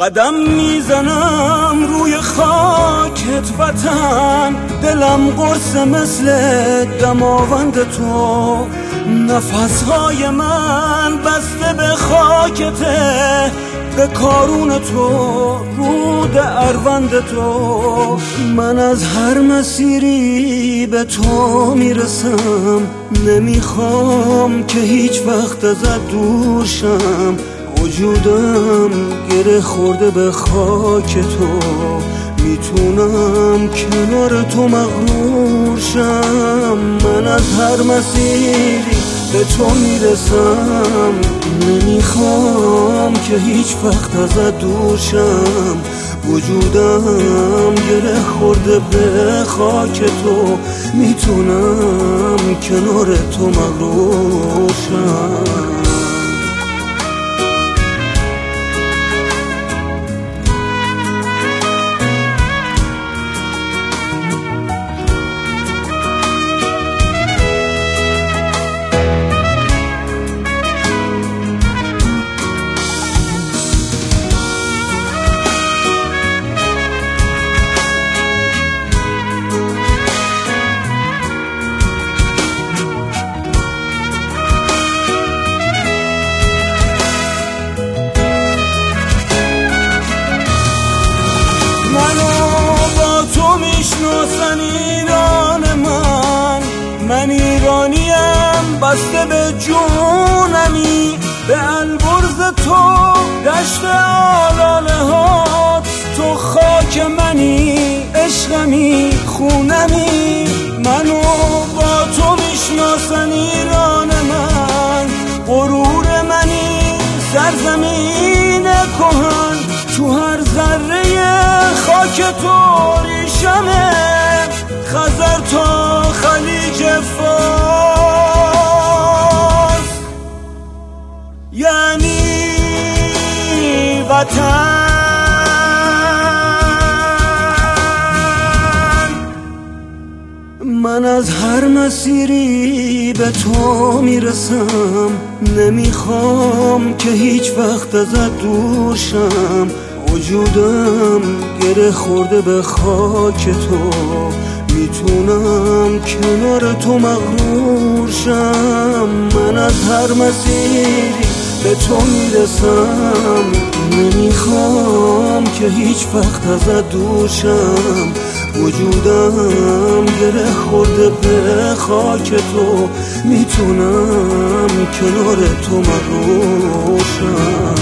قدم میزنم روی خاکت وطن، دلم قرصه مثل دماوند تو، نفسهای من بسته به خاکته، به کارون تو، رود اروند تو. من از هر مسیری به تو میرسم، نمیخوام که هیچ وقت ازت دور شم. وجودم گره خورده به خاک تو، میتونم کنار تو مغرور شم. من از هر مسیری به تو میرسم، نمیخوام که هیچ وقت ازت دور شم. وجودم گره خورده به خاک تو، میتونم کنار تو مغرور شم. میشناسن ایران من ایرانیم، بسته به جونمی، به البرز تو دشت آلاله هات. تو خاک منی، عشقمی، خونمی. منو با تو میشناسن ایران من، غرور منی، سرزمین کهن. تو هر ذره خاک تو ریشمه، خزر تا خلیج فارس، یعنی وطن. من از هر مسیری به تو میرسم، نمیخوام که هیچ وقت ازت دور شم. وجودم گره خورده به خاک تو، میتونم کنار تو مغرور شم. من از هر مسیری به تو میرسم، نمیخوام که هیچ وقت ازت دور شم. وجودم گره خورده به خاک تو، میتونم کنار تو مغرور شم.